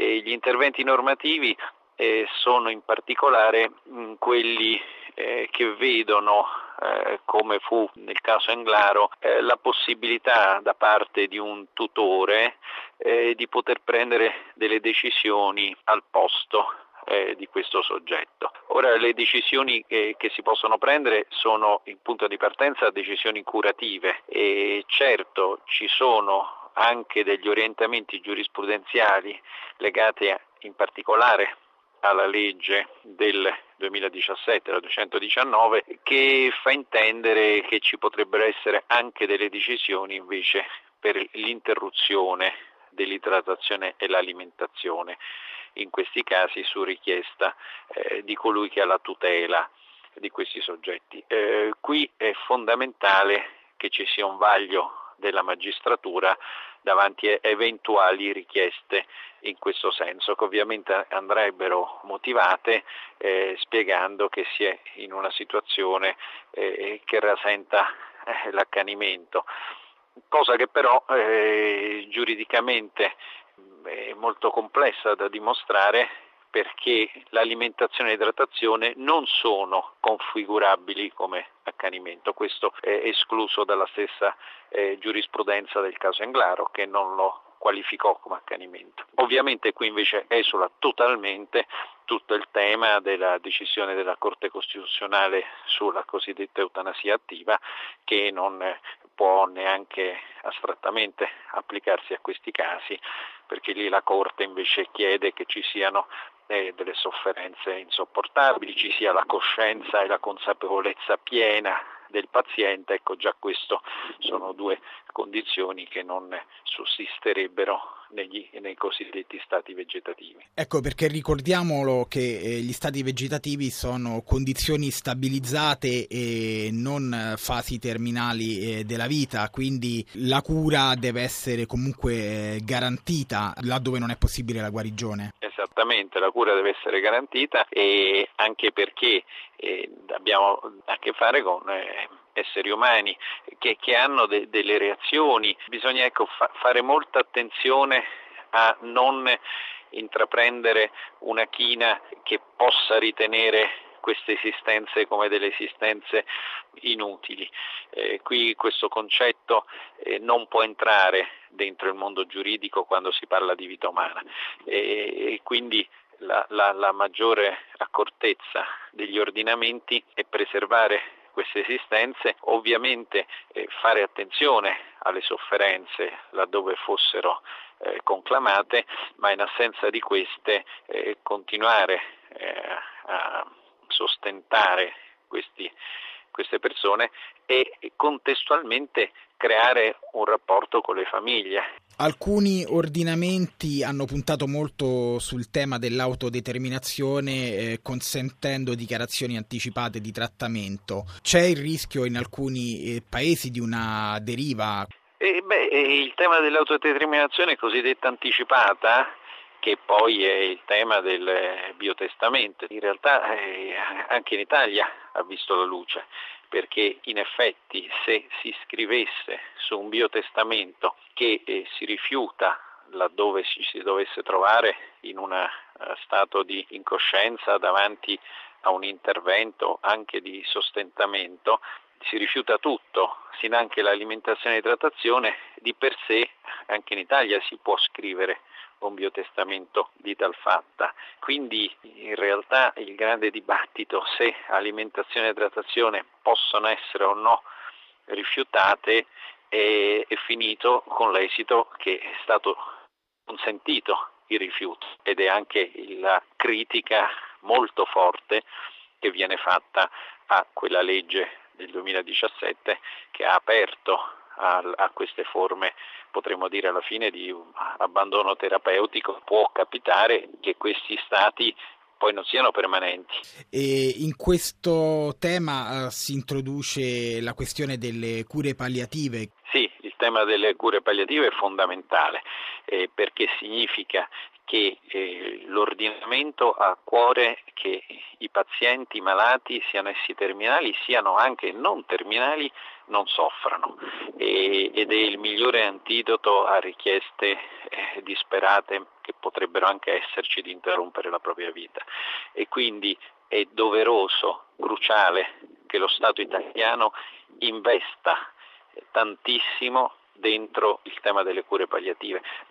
Gli interventi normativi sono in particolare quelli che vedono, come fu nel caso Englaro, la possibilità da parte di un tutore di poter prendere delle decisioni al posto di questo soggetto. Ora, le decisioni che si possono prendere sono in punto di partenza decisioni curative e certo ci sono anche degli orientamenti giurisprudenziali legati in particolare alla legge del 2017, la 219, che fa intendere che ci potrebbero essere anche delle decisioni invece per l'interruzione dell'idratazione e l'alimentazione, in questi casi su richiesta di colui che ha la tutela di questi soggetti. Qui è fondamentale che ci sia un vaglio della magistratura davanti a eventuali richieste in questo senso, che ovviamente andrebbero motivate spiegando che si è in una situazione che rasenta l'accanimento, cosa che però giuridicamente è molto complessa da dimostrare, perché l'alimentazione e l'idratazione non sono configurabili come accanimento. Questo è escluso dalla stessa giurisprudenza del caso Englaro, che non lo qualificò come accanimento. Ovviamente qui invece esula totalmente tutto il tema della decisione della Corte Costituzionale sulla cosiddetta eutanasia attiva, che non può neanche astrattamente applicarsi a questi casi, perché lì la Corte invece chiede che ci siano delle sofferenze insopportabili, ci sia la coscienza e la consapevolezza piena del paziente. Ecco, già questo sono due condizioni che non sussisterebbero nei cosiddetti stati vegetativi. Ecco, perché ricordiamolo che gli stati vegetativi sono condizioni stabilizzate e non fasi terminali della vita, quindi la cura deve essere comunque garantita laddove non è possibile la guarigione. Esattamente, la cura deve essere garantita, e anche perché abbiamo a che fare con esseri umani che hanno delle reazioni. Bisogna fare molta attenzione a non intraprendere una china che possa ritenere queste esistenze come delle esistenze inutili. Qui questo concetto non può entrare dentro il mondo giuridico quando si parla di vita umana, e quindi la maggiore accortezza degli ordinamenti è preservare queste esistenze, ovviamente fare attenzione alle sofferenze laddove fossero conclamate, ma in assenza di queste continuare a sostentare queste persone e contestualmente creare un rapporto con le famiglie. Alcuni ordinamenti hanno puntato molto sul tema dell'autodeterminazione, consentendo dichiarazioni anticipate di trattamento. C'è il rischio in alcuni paesi di una deriva? Il tema dell'autodeterminazione cosiddetta anticipata, che poi è il tema del biotestamento, in realtà anche in Italia ha visto la luce, perché in effetti se si scrivesse su un biotestamento che si rifiuta laddove si dovesse trovare in uno stato di incoscienza davanti a un intervento anche di sostentamento, si rifiuta tutto, finanche l'alimentazione e l'idratazione, di per sé anche in Italia si può scrivere un biotestamento di tal fatta. Quindi in realtà il grande dibattito se alimentazione e idratazione possono essere o no rifiutate è finito con l'esito che è stato consentito il rifiuto, ed è anche la critica molto forte che viene fatta a quella legge del 2017 che ha aperto a queste forme, potremmo dire alla fine, di abbandono terapeutico. Può capitare che questi stati poi non siano permanenti. E in questo tema si introduce la questione delle cure palliative. Sì, il tema delle cure palliative è fondamentale perché significa che l'ordinamento ha a cuore che i pazienti malati, siano essi terminali, siano anche non terminali, non soffrano ed è il migliore antidoto a richieste disperate che potrebbero anche esserci di interrompere la propria vita. E quindi è doveroso, cruciale che lo Stato italiano investa tantissimo dentro il tema delle cure palliative.